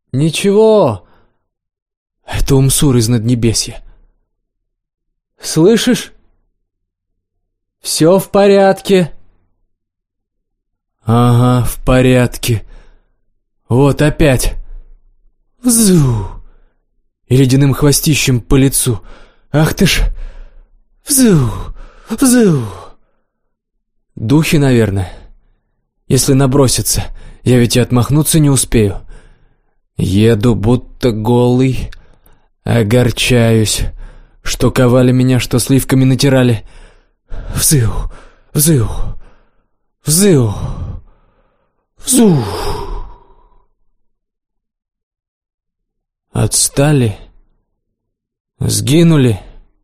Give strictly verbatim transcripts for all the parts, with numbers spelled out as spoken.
«Ничего!» Это Умсур из Наднебесья. «Слышишь? Все в порядке». «Ага, в порядке. Вот опять. Взу!» И ледяным хвостищем по лицу. «Ах ты ж! Взу! Взу!» Духи, наверное. Если набросятся, я ведь и отмахнуться не успею. Еду будто голый, огорчаюсь, что ковали меня, что сливками натирали. Взу! Взу! Взу! Взу! Отстали? Сгинули?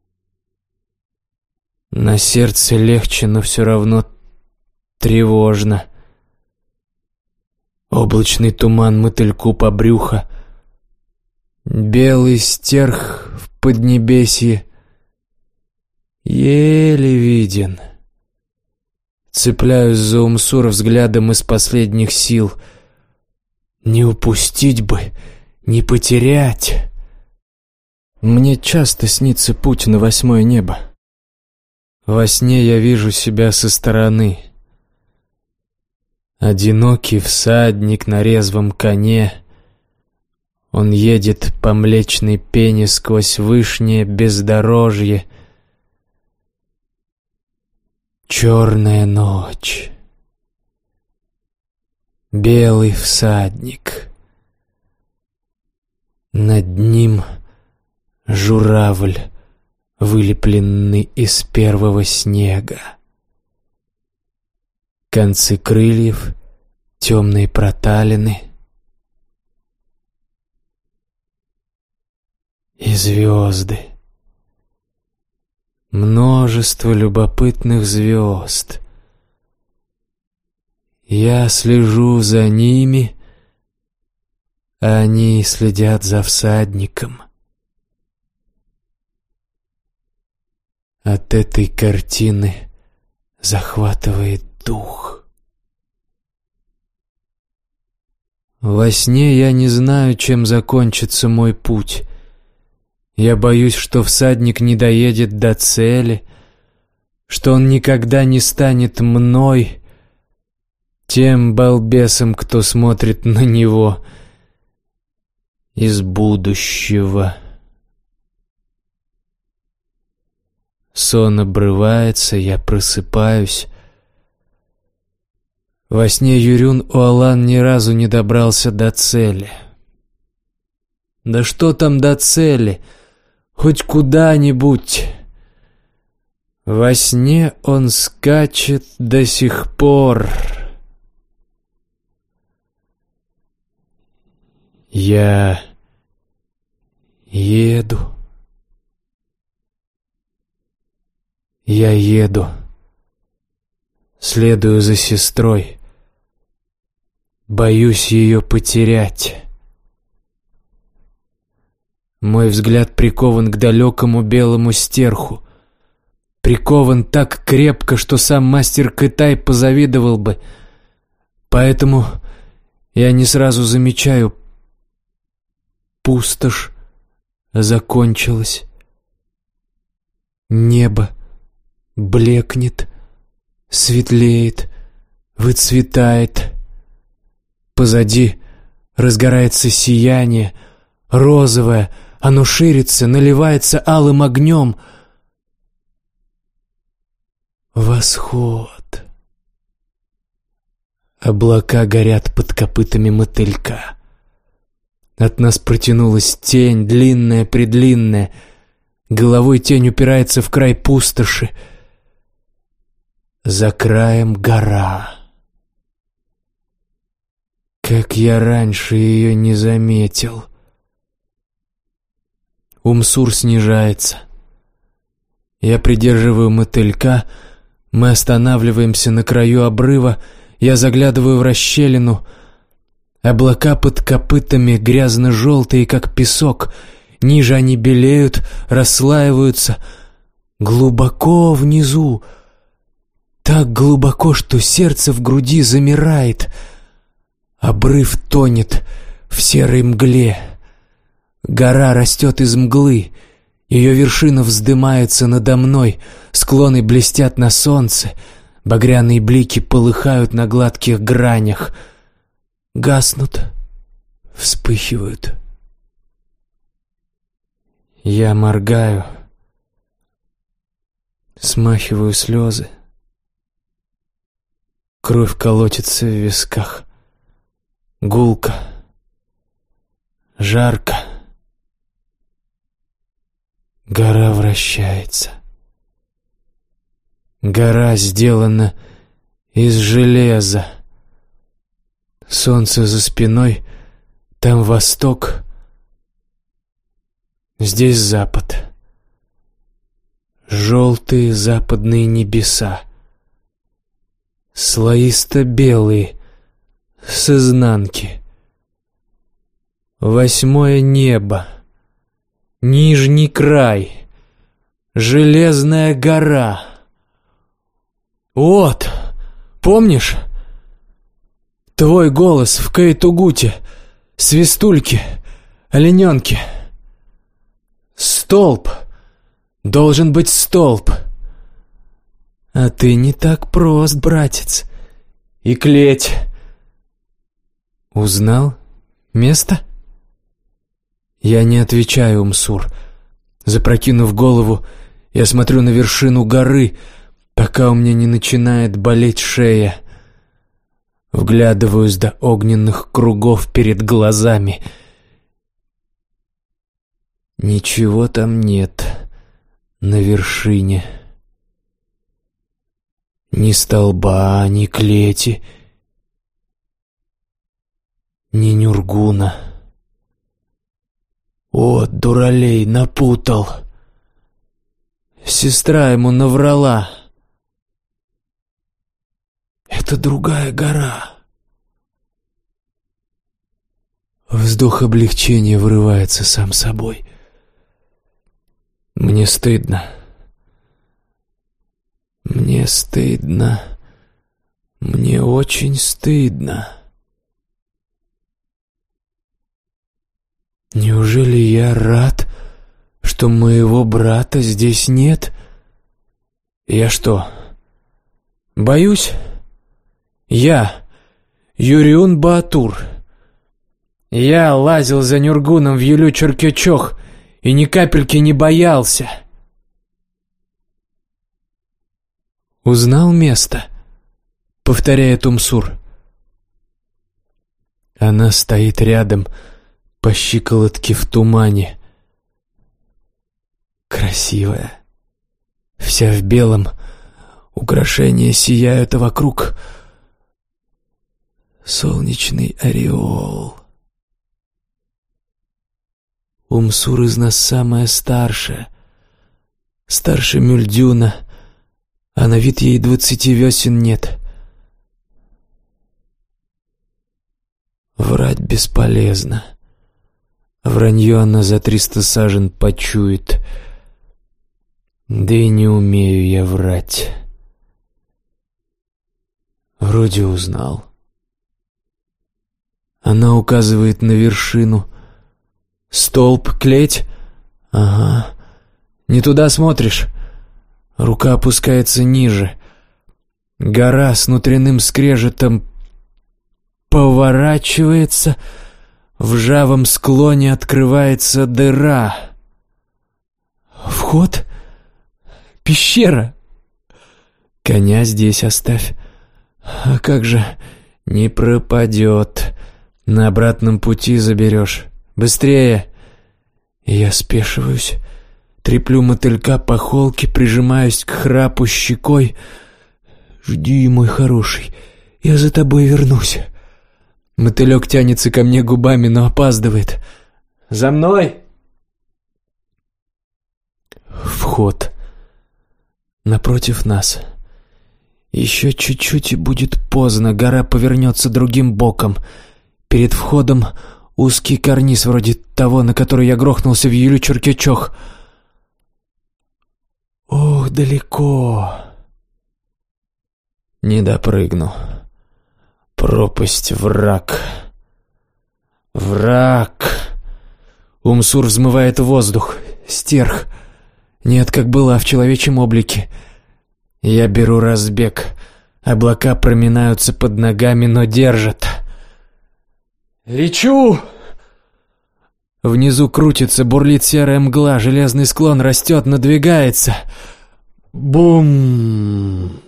На сердце легче, но все равно тревожно. Облачный туман мотыльку по брюхо. Белый стерх в поднебесье еле виден. Цепляюсь за Умсура взглядом из последних сил. Не упустить бы, не потерять. Мне часто снится путь на восьмое небо. Во сне я вижу себя со стороны. Одинокий всадник на резвом коне. Он едет по млечной пене сквозь вышнее бездорожье. Черная ночь. Белый всадник. Над ним журавль, вылепленный из первого снега. Концы крыльев, темные проталины. И звезды. Множество любопытных звезд. Я слежу за ними, а они следят за всадником. От этой картины захватывает дух. Во сне я не знаю, чем закончится мой путь. Я боюсь, что всадник не доедет до цели, что он никогда не станет мной, тем балбесом, кто смотрит на него из будущего. Сон обрывается, я просыпаюсь. Во сне Юрюн-Уалан ни разу не добрался до цели. Да что там до цели? Хоть куда-нибудь. Во сне он скачет до сих пор. Я еду. Я еду. Следую за сестрой. Боюсь ее потерять. Мой взгляд прикован к далекому белому стерху. Прикован так крепко, что сам мастер Кытай позавидовал бы. Поэтому я не сразу замечаю. Пустошь закончилась. Небо блекнет, светлеет, выцветает. Позади разгорается сияние, розовое. Оно ширится, наливается алым огнем. Восход. Облака горят под копытами мотылька. От нас протянулась тень, длинная-предлинная. Головой тень упирается в край пустоши. За краем гора. Как я раньше ее не заметил. Умсур снижается. Я придерживаю мотылька. Мы останавливаемся на краю обрыва. Я заглядываю в расщелину. Облака под копытами грязно-желтые, как песок. Ниже они белеют, расслаиваются. Глубоко внизу. Так глубоко, что сердце в груди замирает. Обрыв тонет в серой мгле. Гора растет из мглы, ее вершина вздымается надо мной, склоны блестят на солнце, багряные блики полыхают на гладких гранях, гаснут, вспыхивают. Я моргаю, смахиваю слезы. Кровь колотится в висках. Гулко, жарко. Гора вращается. Гора сделана из железа. Солнце за спиной, там восток, здесь запад. Желтые западные небеса, слоисто-белые, с изнанки. Восьмое небо, нижний край, железная гора. Вот, помнишь? Твой голос в Кайтугуте, свистульке, олененке. Столб, должен быть столб. А ты не так прост, братец. И клеть. Узнал место? Я не отвечаю, Умсур. Запрокинув голову, я смотрю на вершину горы, пока у меня не начинает болеть шея. Вглядываюсь до огненных кругов перед глазами. Ничего там нет на вершине. Ни столба, ни клети, ни Нюргуна. О, дуралей, напутал. Сестра ему наврала. Это другая гора. Вздох облегчения вырывается сам собой. Мне стыдно. Мне стыдно. Мне очень стыдно. Неужели я рад, что моего брата здесь нет? Я что, боюсь? Я, Юриун Баатур. Я лазил за Нюргуном в Юлю-Черкечох и ни капельки не боялся. «Узнал место?» — повторяет Умсур. Она стоит рядом, по щиколотке в тумане. Красивая, вся в белом, украшения сияют, а вокруг солнечный ореол. Умсур из нас самая старшая, старше Мюльдюна, а на вид ей двадцати весен нет. Врать бесполезно. Вранье она за триста сажен почует. Да и не умею я врать. Вроде узнал. Она указывает на вершину. Столб, клеть? Ага. Не туда смотришь? Рука опускается ниже. Гора с внутренним скрежетом поворачивается. В ржавом склоне открывается дыра. Вход? Пещера? Коня здесь оставь. А как же, не пропадет. На обратном пути заберешь. Быстрее! Я спешиваюсь, треплю мотылька по холке, прижимаюсь к храпу щекой. Жди, мой хороший, я за тобой вернусь. Мотылек тянется ко мне губами, но опаздывает. За мной! Вход. Напротив нас. Еще чуть-чуть и будет поздно, гора повернется другим боком. Перед входом узкий карниз, вроде того, на который я грохнулся в Юлю-Черкечох. Ох, далеко. Не допрыгну. Пропасть, враг. Враг. Умсур взмывает воздух. Стерх. Нет, как была в человечьем облике. Я беру разбег. Облака проминаются под ногами, но держат. Лечу! Внизу крутится, бурлит серая мгла, железный склон растет, надвигается. Бум!